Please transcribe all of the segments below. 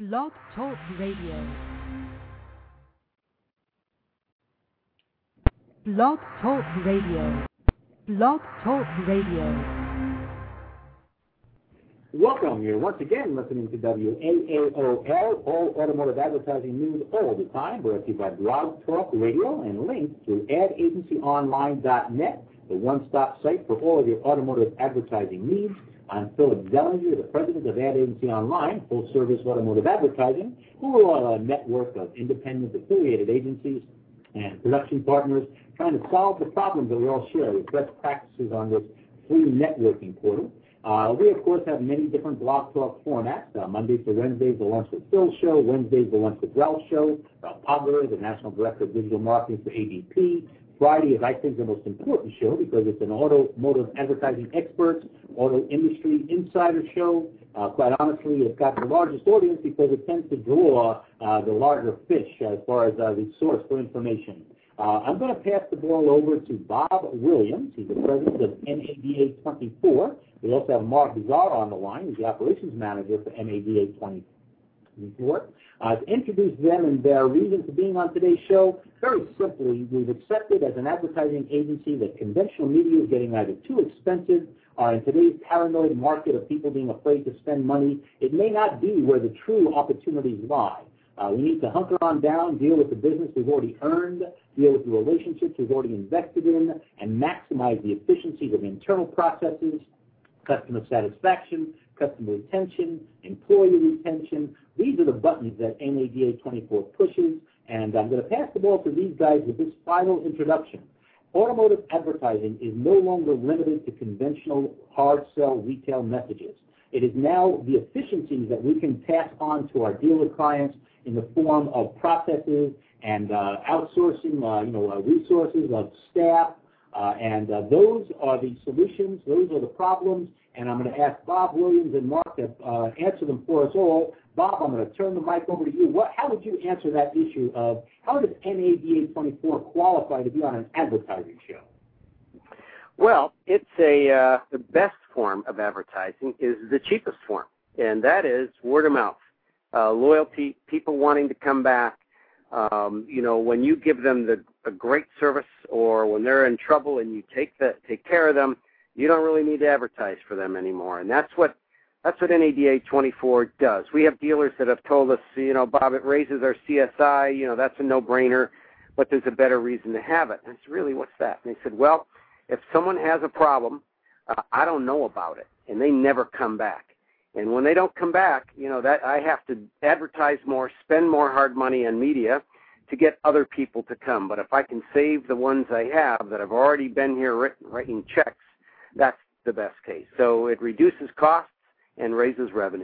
Blog Talk Radio. Blog Talk Radio. Blog Talk Radio. Welcome. You're once again listening to WAAOL, all automotive advertising news all the time, brought to you by Blog Talk Radio and linked to adagencyonline.net, the one-stop site for all of your automotive advertising needs. I'm Philip Zellinger, the president of Ad Agency Online, full-service automotive advertising. We're all a network of independent affiliated agencies and production partners trying to solve the problems that we all share with best practices on this free networking portal. We, of course, have many different Blog Talk formats. Mondays to Wednesdays, the Lunch with Phil show. Wednesdays, the Lunch with Ralph show. Ralph Pogler, the National Director of Digital Marketing for ADP. Friday is, I think, the most important show because it's an automotive advertising experts, auto industry insider show. Quite honestly, it's got the largest audience because it tends to draw the larger fish as far as the source for information. I'm going to pass the ball over to Bob Williams. He's the president of NADA 24. We also have Mark Bizarre on the line. He's the operations manager for NADA 24. To introduce them and their reason for being on today's show, very simply, we've accepted as an advertising agency that conventional media is getting either too expensive or in today's paranoid market of people being afraid to spend money, it may not be where the true opportunities lie. We need to hunker on down, deal with the business we've already earned, deal with the relationships we've already invested in, and maximize the efficiencies of internal processes, customer satisfaction, customer retention, employee retention. These are the buttons that NADA 24 pushes, and I'm going to pass the ball to these guys with this final introduction. Automotive advertising is no longer limited to conventional hard sell retail messages. It is now the efficiencies that we can pass on to our dealer clients in the form of processes and outsourcing, resources of staff, and those are the solutions, those are the problems, and I'm going to ask Bob Williams and Mark to answer them for us all. Bob, I'm going to turn the mic over to you. How would you answer that issue of how does NADA 24 qualify to be on an advertising show? Well, it's the best form of advertising is the cheapest form, and that is word of mouth. Loyalty, people wanting to come back. When you give them a great service, or when they're in trouble and you take care of them, you don't really need to advertise for them anymore. And that's what NADA 24 does. We have dealers that have told us, Bob, it raises our CSI. That's a no-brainer, but there's a better reason to have it. And it's really, what's that? And they said, well, if someone has a problem, I don't know about it, and they never come back. And when they don't come back, that I have to advertise more, spend more hard money on media to get other people to come. But if I can save the ones I have that have already been here writing checks, that's the best case. So it reduces costs and raises revenue.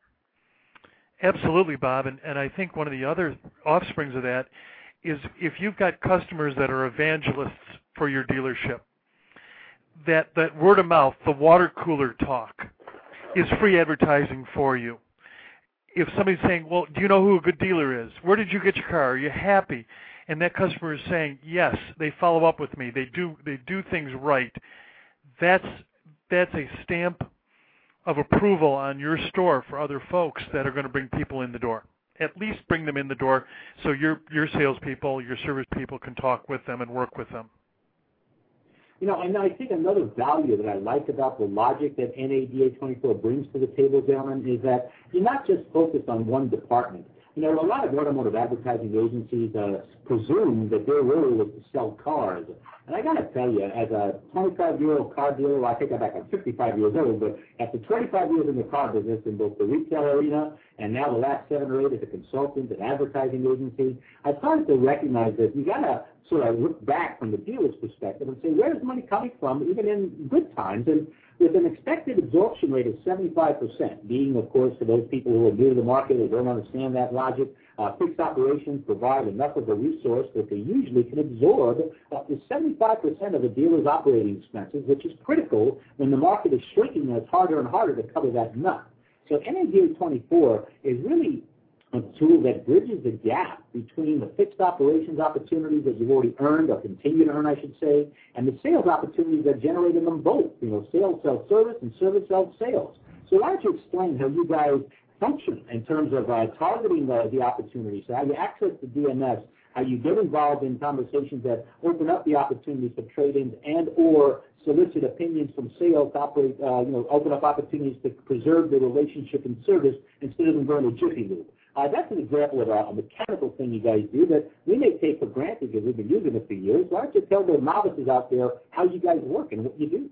Absolutely, Bob. And I think one of the other offsprings of that is if you've got customers that are evangelists for your dealership, that word of mouth, the water cooler talk, is free advertising for you. If somebody's saying, well, do you know who a good dealer is? Where did you get your car? Are you happy? And that customer is saying, yes, they follow up with me. They do things right. That's a stamp of approval on your store for other folks that are going to bring people in the door. At least bring them in the door so your salespeople, your service people can talk with them and work with them. And I think another value that I like about the logic that NADA 24 brings to the table, gentlemen, is that you're not just focused on one department. A lot of automotive advertising agencies presume that their role is to sell cars. And I got to tell you, as a 25-year-old car dealer, well, I take that back, I'm 55 years old, but after 25 years in the car business in both the retail arena and now the last 7 or 8 as a consultant and advertising agency, I started to recognize that you got to sort of look back from the dealer's perspective and say, where's money coming from, even in good times? And with an expected absorption rate of 75%, being, of course, for those people who are new to the market or don't understand that logic, fixed operations provide enough of a resource that they usually can absorb up to 75% of the dealer's operating expenses, which is critical when the market is shrinking and it's harder and harder to cover that nut. So NADA 24 is really a tool that bridges the gap between the fixed operations opportunities that you've already earned or continue to earn, I should say, and the sales opportunities that generate in them both. Sales sells service and service sells sales. So why don't you explain how you guys function in terms of targeting the opportunities, so how you access the DMS, how you get involved in conversations that open up the opportunities for trade-ins and or solicit opinions from sales to operate, open up opportunities to preserve the relationship and service instead of them going to Jiffy Lube. That's an example of a mechanical thing you guys do that we may take for granted because we've been using it for years. Why don't you tell the novices out there how you guys work and what you do?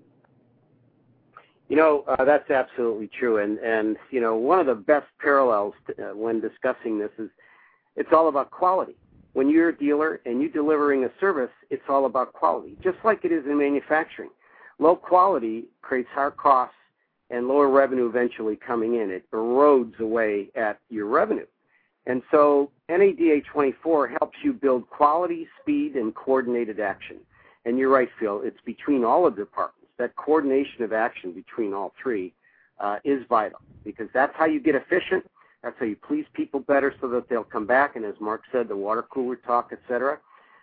That's absolutely true. And one of the best parallels when discussing this is it's all about quality. When you're a dealer and you're delivering a service, it's all about quality, just like it is in manufacturing. Low quality creates higher costs and lower revenue eventually coming in. It erodes away at your revenue. And so NADA 24 helps you build quality, speed, and coordinated action. And you're right, Phil, it's between all of the departments. That coordination of action between all three is vital because that's how you get efficient. That's how you please people better so that they'll come back. And as Mark said, the water cooler talk, et cetera.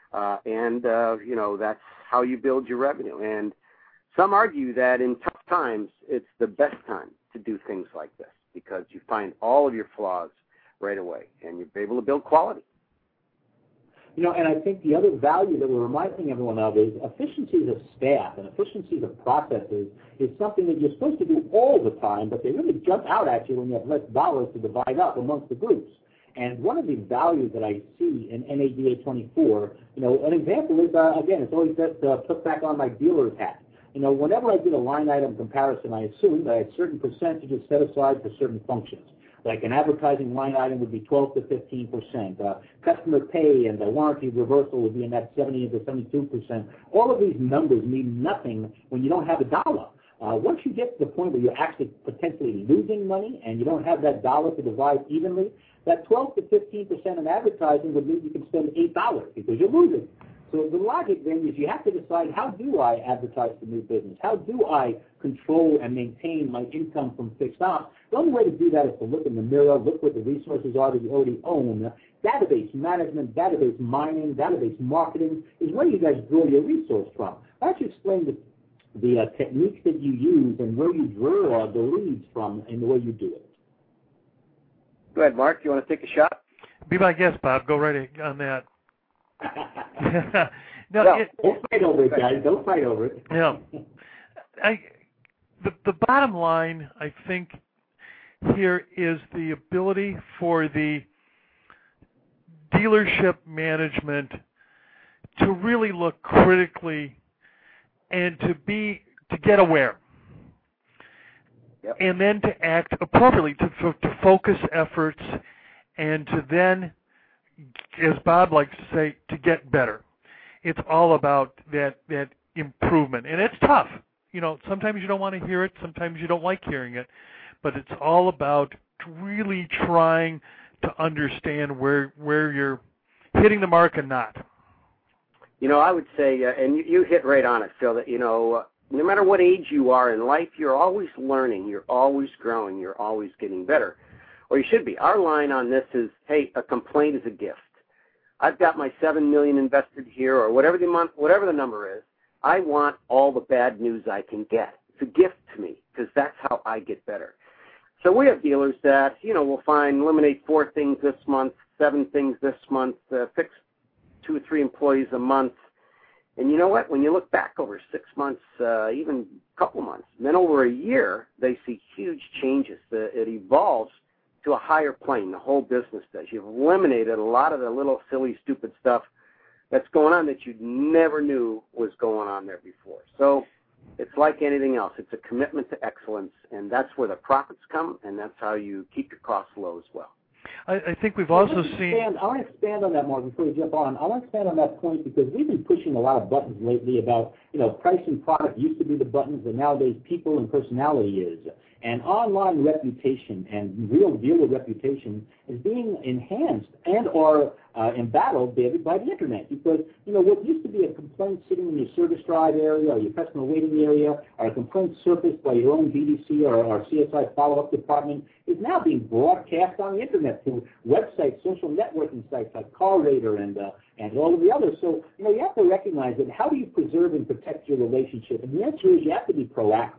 That's how you build your revenue. And some argue that in tough times, it's the best time to do things like this because you find all of your flaws right away and you're able to build quality. And I think the other value that we're reminding everyone of is efficiencies of staff and efficiencies of processes is something that you're supposed to do all the time, but they really jump out at you when you have less dollars to divide up amongst the groups. And one of the values that I see in NADA 24, an example is, again, it's always best to put back on my dealer's hat. Whenever I did a line item comparison, I assumed I had certain percentages set aside for certain functions. Like an advertising line item would be 12 to 15%. Customer pay and the warranty reversal would be in that 70 to 72%. All of these numbers mean nothing when you don't have a dollar. Once you get to the point where you're actually potentially losing money and you don't have that dollar to divide evenly, that 12 to 15% in advertising would mean you can spend $8 because you're losing. So the logic then is you have to decide, how do I advertise for new business? How do I control and maintain my income from fixed ops? The only way to do that is to look in the mirror, look what the resources are that you already own. Database management, database mining, database marketing is where you guys draw your resource from. Why don't you explain the techniques that you use and where you draw the leads from in the way you do it? Go ahead, Mark. You want to take a shot? Be my guest, Bob. Go right on that. Don't fight over it, guys. Don't fight over it. Yeah. The bottom line, I think, here is the ability for the dealership management to really look critically and to get aware. Yep. And then to act appropriately, to focus efforts, and to then, as Bob likes to say, to get better. It's all about that improvement. And it's tough. Sometimes you don't want to hear it, sometimes you don't like hearing it, but it's all about really trying to understand where you're hitting the mark and not. I would say, and you hit right on it, Phil, that, no matter what age you are in life, you're always learning, you're always growing, you're always getting better. Or you should be. Our line on this is, hey, a complaint is a gift. I've got my $7 million invested here, or whatever the number is. I want all the bad news I can get. It's a gift to me because that's how I get better. So we have dealers that, will eliminate 4 things this month, 7 things this month, fix 2 or 3 employees a month. And you know what? When you look back over 6 months, even a couple months, then over a year, they see huge changes. It evolves to a higher plane, the whole business does. You've eliminated a lot of the little silly, stupid stuff that's going on that you never knew was going on there before. So it's like anything else. It's a commitment to excellence, and that's where the profits come, and that's how you keep your costs low as well. I think we've also seen... I want to expand on that, Mark, before we jump on. I want to expand on that point because we've been pushing a lot of buttons lately about, price and product used to be the buttons, and nowadays people and personality is. And online reputation and real dealer reputation is being enhanced and or embattled by the Internet. Because, what used to be a complaint sitting in your service drive area or your customer waiting area or a complaint surfaced by your own BDC or CSI follow-up department is now being broadcast on the Internet through websites, social networking sites like CarRater and all of the others. So, you have to recognize that how do you preserve and protect your relationship? And the answer is you have to be proactive.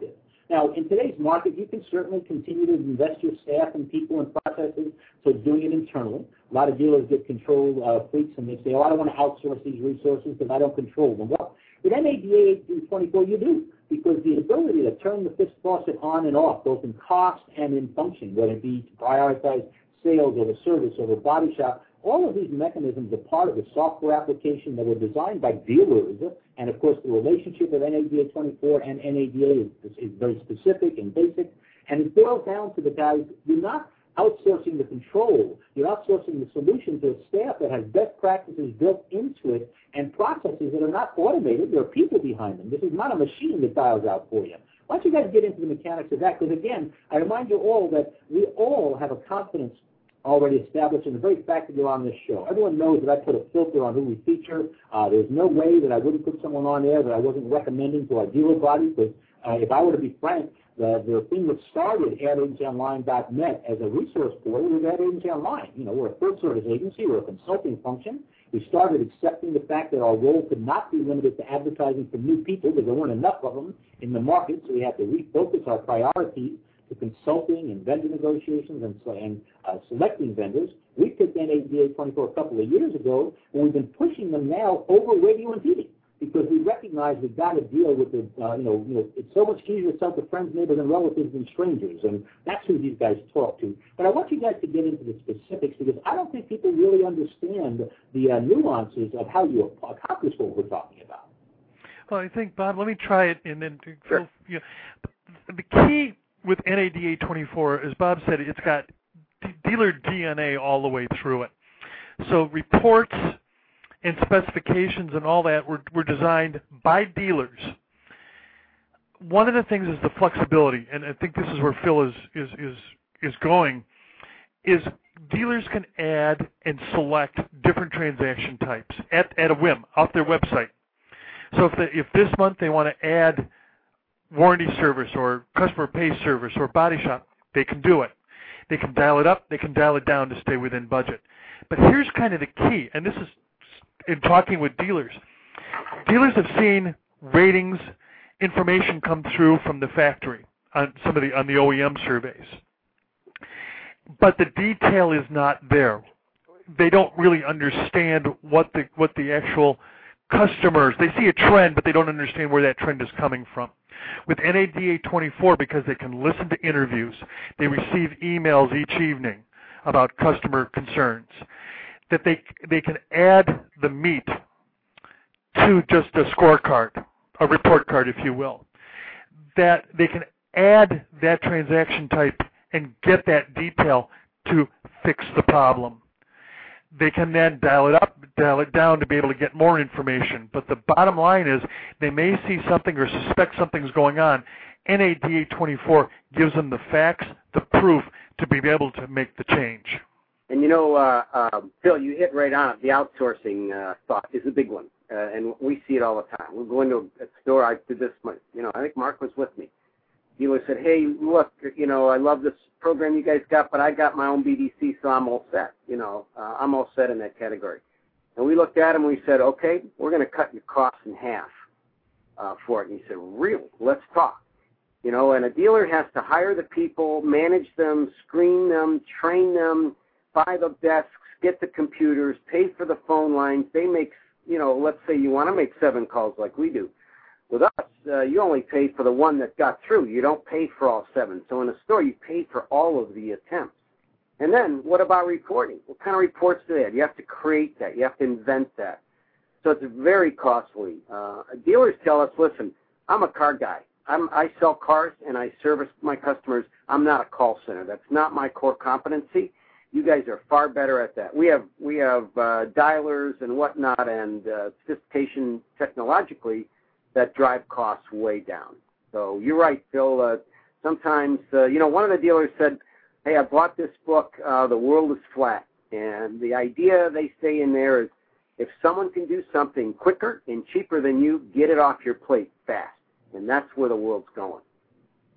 Now, in today's market, you can certainly continue to invest your staff and people and processes, so doing it internally. A lot of dealers get control freaks, and they say, oh, I don't want to outsource these resources because I don't control them. Well, with NADA 24, you do, because the ability to turn the fist faucet on and off, both in cost and in function, whether it be to prioritize sales over service over body shop, all of these mechanisms are part of the software application that were designed by dealers. And, of course, the relationship of NADA 24 and NADA is very specific and basic. And it boils down to the guys, you're not outsourcing the control. You're outsourcing the solution to a staff that has best practices built into it and processes that are not automated. There are people behind them. This is not a machine that dials out for you. Why don't you guys get into the mechanics of that? Because, again, I remind you all that we all have a confidence already established in the very fact that you're on this show. Everyone knows that I put a filter on who we feature. There's no way that I wouldn't put someone on there that I wasn't recommending to our dealer body, because if I were to be frank, the thing that started AdAgencyOnline.net as a resource portal was Ad Agency Online. You know, we're a full-service agency. We're a consulting function. We started accepting the fact that our role could not be limited to advertising for new people because there weren't enough of them in the market, so we had to refocus our priorities to consulting and vendor negotiations and selecting vendors. We picked NADA 24 a couple of years ago, and we've been pushing them now over radio and TV because we recognize we've got to deal with the, it's so much easier to sell to friends, neighbors, and relatives than strangers, and that's who these guys talk to. But I want you guys to get into the specifics because I don't think people really understand the nuances of how you accomplish what we're talking about. Well, I think, Bob, let me try it, and then Sure. The key with NADA 24, as Bob said, it's got dealer DNA all the way through it. So reports and specifications and all that were designed by dealers. One of the things is the flexibility, and I think this is where Phil is going, is dealers can add and select different transaction types at a whim off their website. So if this month they want to add warranty service or customer pay service or body shop, they can do it. They can dial it up, they can dial it down to stay within budget. But here's kind of the key, and this is in talking with dealers. Dealers have seen ratings, information come through from the factory on on the OEM surveys. But the detail is not there. They don't really understand what the actual customers, they see a trend, but they don't understand where that trend is coming from. With NADA 24, because they can listen to interviews, they receive emails each evening about customer concerns, that they can add the meat to just a scorecard, a report card, if you will, that they can add that transaction type and get that detail to fix the problem. They can then dial it up, dial it down to be able to get more information. But the bottom line is they may see something or suspect something's going on. NADA 24 gives them the facts, the proof to be able to make the change. And Phil, you hit right on it. The outsourcing thought is a big one, and we see it all the time. We'll go into a store. I did this. I think Mark was with me. Dealer said, "Hey, look, I love this program you guys got, but I got my own BDC, so I'm all set. I'm all set in that category." And we looked at him and we said, "Okay, we're going to cut your costs in half for it." And he said, "Really? Let's talk." And a dealer has to hire the people, manage them, screen them, train them, buy the desks, get the computers, pay for the phone lines. They make, let's say you want to make 7 calls like we do. With us, you only pay for the one that got through. You don't pay for all 7. So in a store, you pay for all of the attempts. And then what about reporting? What kind of reports do they have? You have to create that. You have to invent that. So it's very costly. Dealers tell us, listen, I'm a car guy. I sell cars and I service my customers. I'm not a call center. That's not my core competency. You guys are far better at that. We have dialers and whatnot and sophistication technologically that drive costs way down. So you're right, Phil. Sometimes, one of the dealers said, "Hey, I bought this book, The World is Flat." And the idea they say in there is if someone can do something quicker and cheaper than you, get it off your plate fast. And that's where the world's going.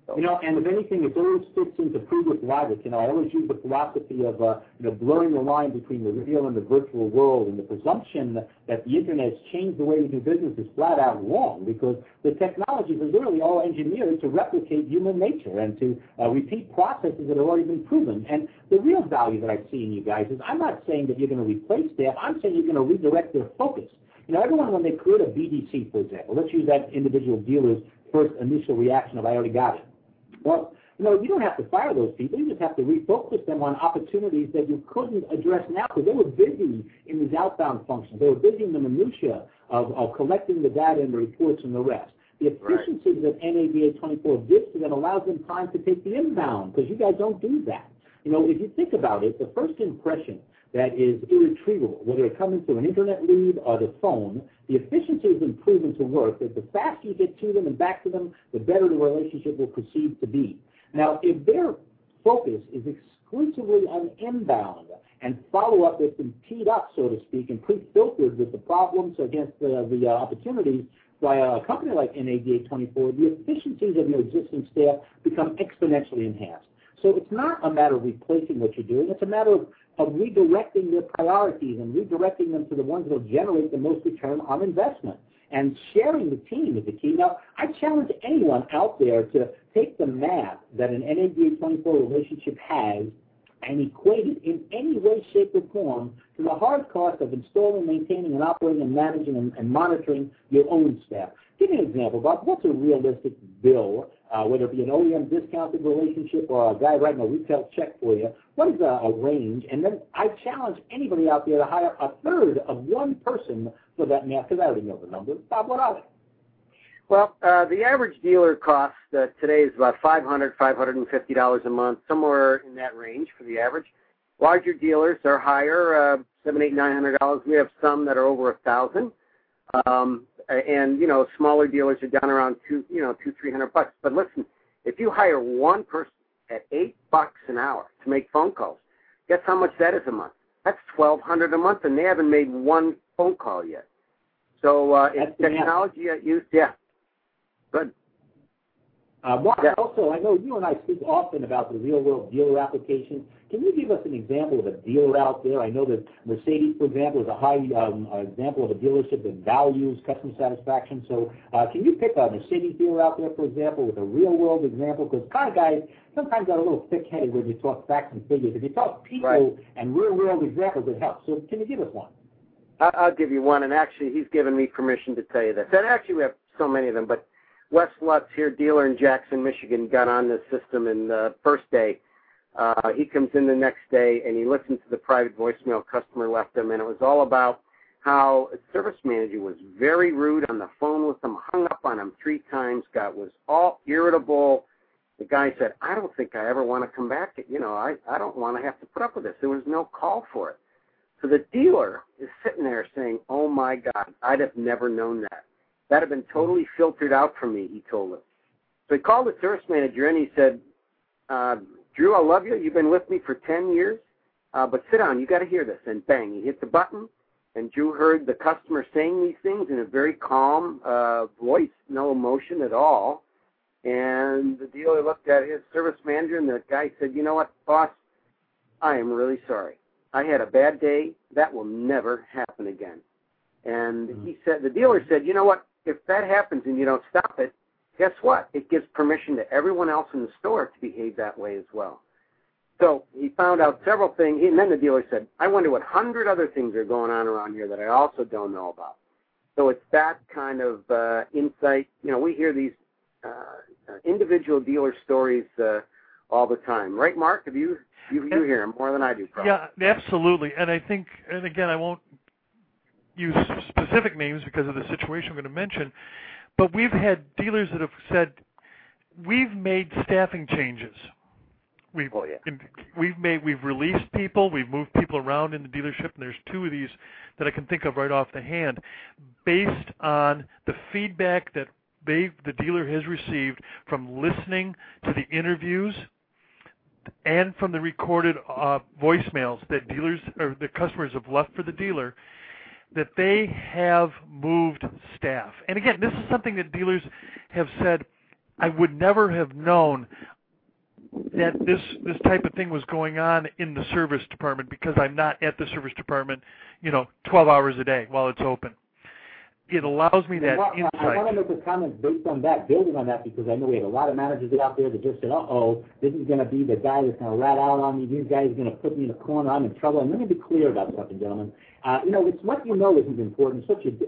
So. You know, and if anything, it always fits into previous logic. You know, I always use the philosophy of blurring the line between the real and the virtual world, and the presumption that the Internet has changed the way we do business is flat out wrong, because the technologies are literally all engineered to replicate human nature and to repeat processes that have already been proven. And the real value that I see in you guys is, I'm not saying that you're going to replace staff. I'm saying you're going to redirect their focus. You know, everyone, when they create a BDC, for example, let's use that individual dealer's first initial reaction of, I already got it. Well, you know, you don't have to fire those people. You just have to refocus them on opportunities that you couldn't address now, because they were busy in these outbound functions. They were busy in the minutia of collecting the data and the reports and the rest. The efficiencies that NADA 24 gives to them allows them time to take the inbound, because you guys don't do that. You know, if you think about it, the first impression that is irretrievable, whether it comes through an internet lead or the phone, the efficiency has been proven to work, that the faster you get to them and back to them, the better the relationship will proceed to be. Now, if their focus is exclusively on inbound and follow-up that's been teed up, so to speak, and pre-filtered with the problems against the opportunities by a company like NADA 24, the efficiencies of your existing staff become exponentially enhanced. So it's not a matter of replacing what you're doing. It's a matter of redirecting their priorities and redirecting them to the ones that will generate the most return on investment. And sharing the team is the key. Now, I challenge anyone out there to take the math that an NADA 24 relationship has and equate it in any way, shape, or form to the hard cost of installing, maintaining, and operating and managing and monitoring your own staff. Give me an example, Bob. What's a realistic bill, whether it be an OEM discounted relationship or a guy writing a retail check for you? What is a range? And then I challenge anybody out there to hire a third of one person for that math, because I already know the numbers. Bob, what are they? Well, the average dealer cost today is about $500, $550 a month, somewhere in that range for the average. Larger dealers are higher, $700, $800, $900. We have some that are over $1,000. And, you know, smaller dealers are down around $200, $300. But listen, if you hire one person at $8 an hour to make phone calls, guess how much that is a month? That's $1,200 a month, and they haven't made one phone call yet. So it's technology at use, yeah. Good. Mark, also, I know you and I speak often about the real-world dealer application. Can you give us an example of a dealer out there? I know that Mercedes, for example, is a high example of a dealership that values customer satisfaction. So can you pick a Mercedes dealer out there, for example, with a real-world example? Because kind of guys sometimes got a little thick-headed when you talk facts and figures. If you talk people and real-world examples, it helps. So can you give us one? I'll give you one, and actually he's given me permission to tell you this. And actually we have so many of them, but Wes Lutz here, dealer in Jackson, Michigan, got on this system in the first day. He comes in the next day, and he listens to the private voicemail customer left him, and it was all about how a service manager was very rude on the phone with him, hung up on him 3 times, was all irritable. The guy said, I don't think I ever want to come back. I don't want to have to put up with this. There was no call for it. So the dealer is sitting there saying, oh, my God, I'd have never known that. That had been totally filtered out from me, he told us. So he called the service manager and he said, Drew, I love you. You've been with me for 10 years, but sit down. You got to hear this. And bang, he hit the button, and Drew heard the customer saying these things in a very calm voice, no emotion at all. And the dealer looked at his service manager, and the guy said, you know what, boss, I am really sorry. I had a bad day. That will never happen again. And he said, the dealer said, you know what, if that happens and you don't stop it, guess what? It gives permission to everyone else in the store to behave that way as well. So he found out several things, and then the dealer said, I wonder what 100 other things are going on around here that I also don't know about. So it's that kind of insight. You know, we hear these individual dealer stories all the time. Right, Mark? You hear them more than I do, probably. Yeah, absolutely. And I think, and again, I won't use specific names because of the situation I'm going to mention, but we've had dealers that have said, we've made staffing changes. We've released people, we've moved people around in the dealership, and there's 2 of these that I can think of right off the hand, based on the feedback that the dealer has received from listening to the interviews and from the recorded voicemails that dealers or the customers have left for the dealer, that they have moved staff. And again, this is something that dealers have said, I would never have known that this type of thing was going on in the service department because I'm not at the service department, 12 hours a day while it's open. It allows me that insight. I want to make a comment based on that, building on that, because I know we have a lot of managers out there that just said, this is going to be the guy that's going to rat out on me. These guys are going to put me in a corner. I'm in trouble. And let me be clear about something, gentlemen. It's what you know isn't important.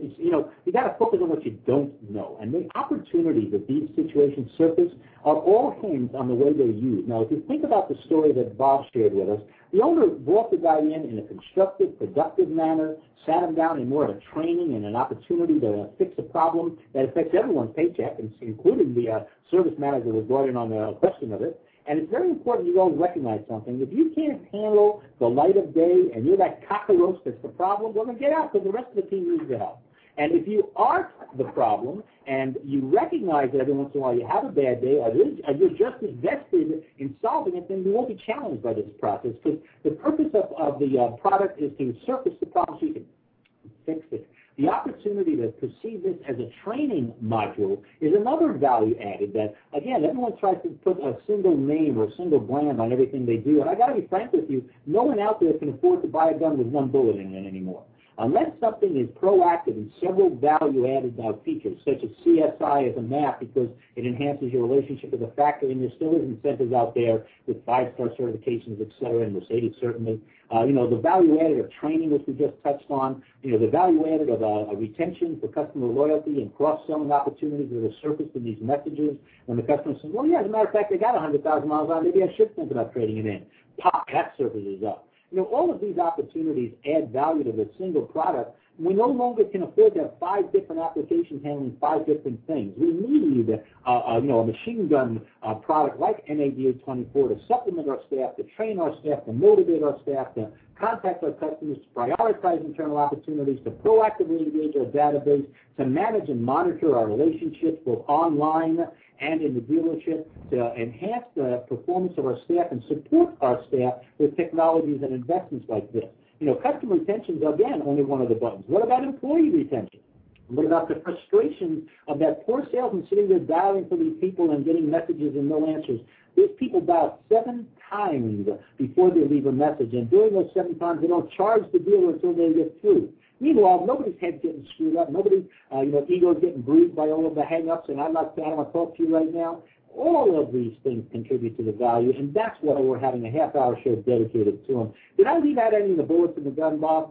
You got to focus on what you don't know. And the opportunities that these situations surface are all hinged on the way they're used. Now, if you think about the story that Bob shared with us, the owner brought the guy in a constructive, productive manner, sat him down in more of a training and an opportunity to fix a problem that affects everyone's paycheck, including the service manager was brought in on the question of it. And it's very important you all recognize something. If you can't handle the light of day and you're that cockroach that's the problem, well, then get out because the rest of the team needs your help. And if you are the problem and you recognize that every once in a while you have a bad day or you're just as vested in solving it, then you won't be challenged by this process because the purpose of the product is to surface the problem so you can fix it. The opportunity to perceive this as a training module is another value added that, again, everyone tries to put a single name or a single brand on everything they do. And I got to be frank with you, no one out there can afford to buy a gun with one bullet in it anymore. Unless something is proactive in several value-added features, such as CSI as a map because it enhances your relationship with the factory, and there still is incentives out there with 5-star certifications, et cetera, and Mercedes certainly. The value-added of training, which we just touched on, the value-added of a retention for customer loyalty and cross-selling opportunities that are surfaced in these messages when the customer says, well, yeah, as a matter of fact, they got 100,000 miles on, maybe I should think about trading it in. Pop, that surfaces up. All of these opportunities add value to the single product. We no longer can afford to have 5 different applications handling 5 different things. We need a machine gun product like NADA-24 to supplement our staff, to train our staff, to motivate our staff, to contact our customers, to prioritize internal opportunities, to proactively engage our database, to manage and monitor our relationships both online and in the dealership, to enhance the performance of our staff and support our staff with technologies and investments like this. Customer retention is, again, only one of the buttons. What about employee retention? What about the frustrations of that poor salesman sitting there dialing for these people and getting messages and no answers? These people dial 7 times before they leave a message, and during those 7 times, they don't charge the dealer until they get through. Meanwhile, nobody's head's getting screwed up. Nobody's, ego's getting bruised by all of the hang-ups, and I don't want to talk to you right now. All of these things contribute to the value, and that's why we're having a half-hour show dedicated to them. Did I leave out any of the bullets in the gun, Bob?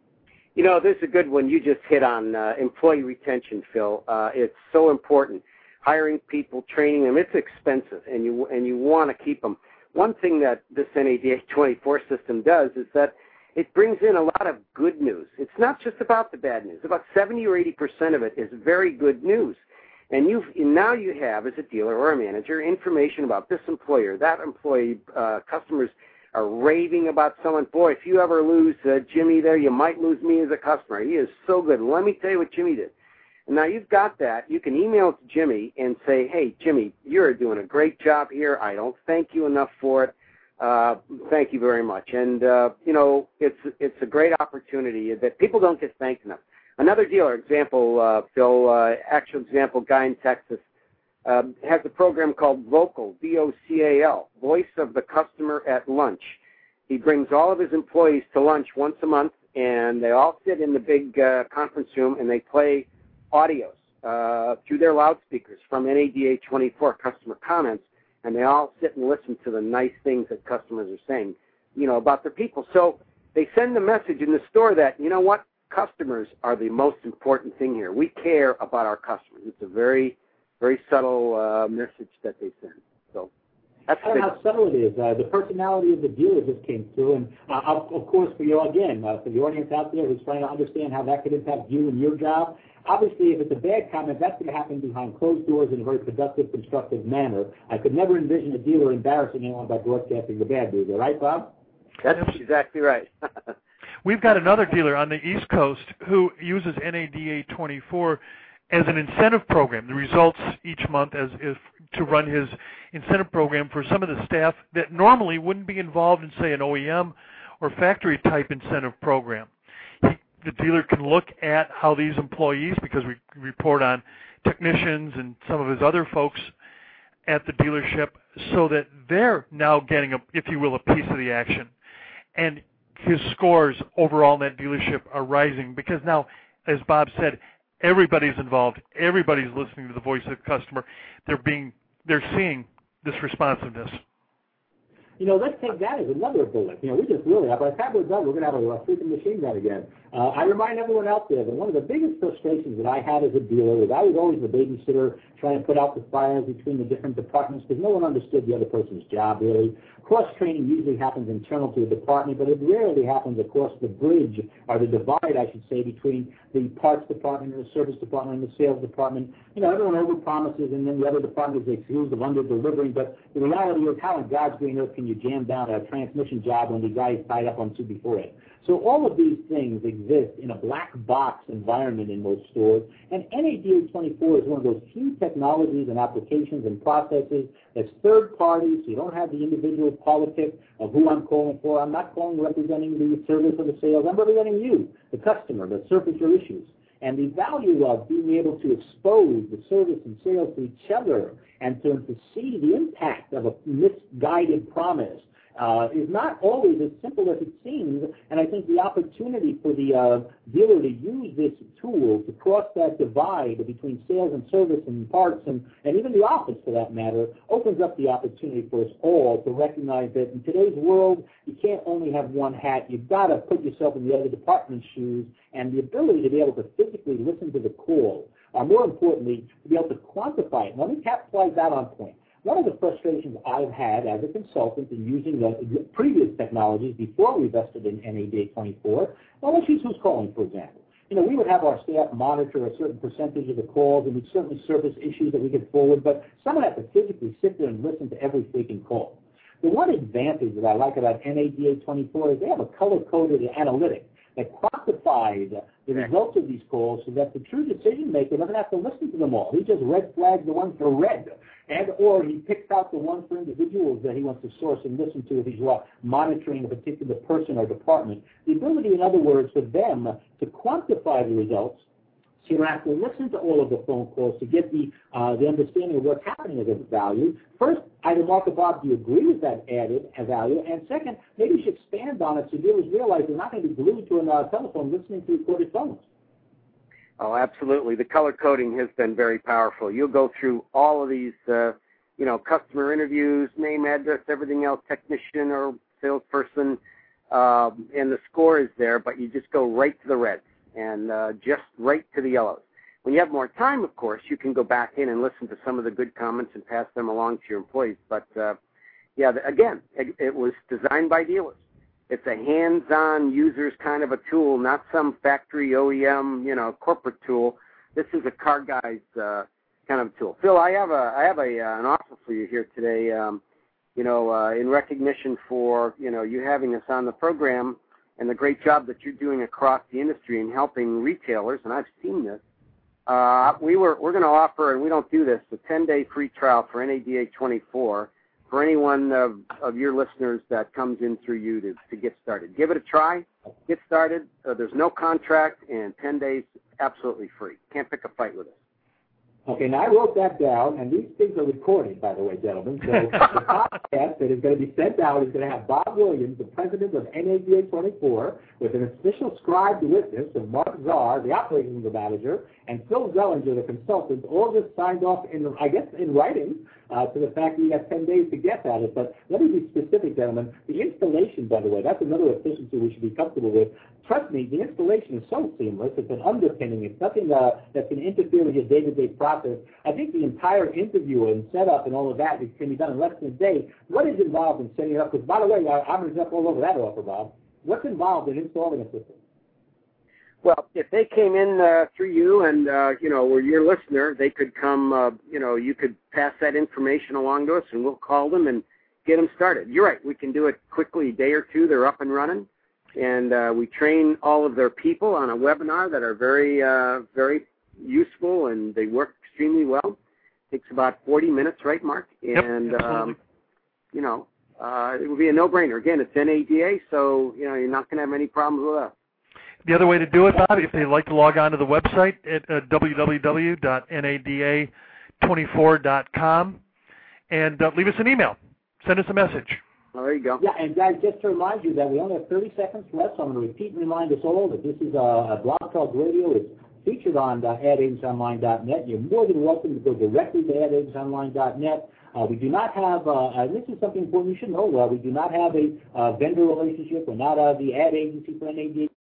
This is a good one you just hit on, employee retention, Phil. It's so important. Hiring people, training them, it's expensive, and you want to keep them. One thing that this NADA-24 system does is that it brings in a lot of good news. It's not just about the bad news. About 70 or 80% of it is very good news. And now you have, as a dealer or a manager, information about this employer, that employee. Customers are raving about someone. Boy, if you ever lose Jimmy there, you might lose me as a customer. He is so good. Let me tell you what Jimmy did. And now you've got that. You can email it to Jimmy and say, hey, Jimmy, you're doing a great job here. I don't thank you enough for it. Thank you very much. And, it's a great opportunity that people don't get thanked enough. Another dealer example, Phil, actual example, guy in Texas, has a program called Vocal, VOCAL, Voice of the Customer at Lunch. He brings all of his employees to lunch once a month, and they all sit in the big conference room, and they play audios through their loudspeakers from NADA-24 customer comments, and they all sit and listen to the nice things that customers are saying, about their people. So they send a message in the store that, you know what, customers are the most important thing here. We care about our customers. It's a very, very subtle message that they send. So that's how subtle it is. The personality of the dealer just came through, and of course, for the audience out there who's trying to understand how that could impact you and your job. Obviously, if it's a bad comment, that's going to happen behind closed doors in a very productive, constructive manner. I could never envision a dealer embarrassing anyone by broadcasting the bad news. All right, Bob? That's exactly right. We've got another dealer on the East Coast who uses NADA-24 as an incentive program. The results each month as if to run his incentive program for some of the staff that normally wouldn't be involved in, say, an OEM or factory-type incentive program. The dealer can look at how these employees, because we report on technicians and some of his other folks, at the dealership so that they're now getting, if you will, a piece of the action. And his scores overall in that dealership are rising because now, as Bob said, everybody's involved. Everybody's listening to the voice of the customer. They're seeing this responsiveness. Let's take that as another bullet. We just really, by the time we're done, we're going to have a freaking machine gun again. I remind everyone out there that one of the biggest frustrations that I had as a dealer was I was always the babysitter trying to put out the fires between the different departments because no one understood the other person's job, really. Cross-training usually happens internal to a department, but it rarely happens across the bridge, or the divide, I should say, between the parts department and the service department and the sales department. Everyone over-promises, and then the other department is accused of under-delivering, but the reality is, how in God's green earth can you jam down a transmission job when the guy is tied up on two before it? So all of these things exist in a black box environment in most stores, and NADA-24 is one of those few technologies and applications and processes that's third party, so you don't have the individual politics of who I'm calling for. I'm not calling representing the service or the sales. I'm representing you, the customer, that surface your issues. And the value of being able to expose the service and sales to each other and to see the impact of a misguided promise is not always as simple as it seems, and I think the opportunity for the dealer to use this tool to cross that divide between sales and service and parts and even the office, for that matter, opens up the opportunity for us all to recognize that in today's world, you can't only have one hat. You've got to put yourself in the other department's shoes, and the ability to be able to physically listen to the call, or more importantly, to be able to quantify it. Let me capitalize that on point. One of the frustrations I've had as a consultant in using the previous technologies before we invested in NADA-24, let's use who's calling, for example. We would have our staff monitor a certain percentage of the calls, and we'd certainly surface issues that we could forward, but someone had to physically sit there and listen to every freaking call. The one advantage that I like about NADA-24 is they have a color-coded analytic that quantifies the results of these calls so that the true decision maker doesn't have to listen to them all. He just red flags the ones that are red, or he picks out the ones for individuals that he wants to source and listen to if he's monitoring a particular person or department. The ability, in other words, for them to quantify the results, so you don't have to listen to all of the phone calls to get the understanding of what's happening as a value. First, either Mark or Bob, do you agree with that added value? And second, maybe you should expand on it so dealers realize they're not going to be glued to a telephone listening to recorded phones. Oh, absolutely. The color coding has been very powerful. You'll go through all of these, customer interviews, name, address, everything else, technician or salesperson, and the score is there, but you just go right to the reds and just right to the yellows. When you have more time, of course, you can go back in and listen to some of the good comments and pass them along to your employees. But, again, it was designed by dealers. It's a hands-on users kind of a tool, not some factory OEM, corporate tool. This is a car guy's kind of tool. Phil, I have an offer for you here today. In recognition for you having us on the program and the great job that you're doing across the industry in helping retailers. And I've seen this. We're going to offer, and we don't do this, a 10-day free trial for NADA-24. For anyone of your listeners that comes in through you to get started. Give it a try. Get started. There's no contract, and 10 days absolutely free. Can't pick a fight with us. Okay, now I wrote that down, and these things are recorded, by the way, gentlemen. So the podcast that is going to be sent out is going to have Bob Williams, the president of NADA-24, with an official scribed witness of Mark Czar, the operations manager, and Phil Zellinger, the consultant, all just signed off in writing to the fact that you have 10 days to get at it. But let me be specific, gentlemen. The installation, by the way, that's another efficiency we should be comfortable with. Trust me, the installation is so seamless. It's an underpinning. It's nothing that can interfere with your day-to-day process. I think the entire interview and setup and all of that can be done in less than a day. What is involved in setting it up? Because, by the way, I'm going to jump all over that offer, Bob. What's involved in installing a system? Well, if they came in through you and, were your listener, they could come, you could pass that information along to us, and we'll call them and get them started. You're right. We can do it quickly, a day or two. They're up and running. And we train all of their people on a webinar that are very, very useful, and they work extremely well. It takes about 40 minutes, right, Mark? And, it will be a no-brainer. Again, it's NADA, so, you're not going to have any problems with us. The other way to do it, Bob, if they'd like to log on to the website at www.nada24.com, and leave us an email. Send us a message. Well, there you go. Yeah, and guys, just to remind you that we only have 30 seconds left, so I'm going to repeat and remind us all that this is a Blog Talk Radio. It's featured on adagencyonline.net. You're more than welcome to go directly to adagencyonline.net. We do not have, and this is something important you should know, we do not have a vendor relationship. We're not the ad agency for NADA.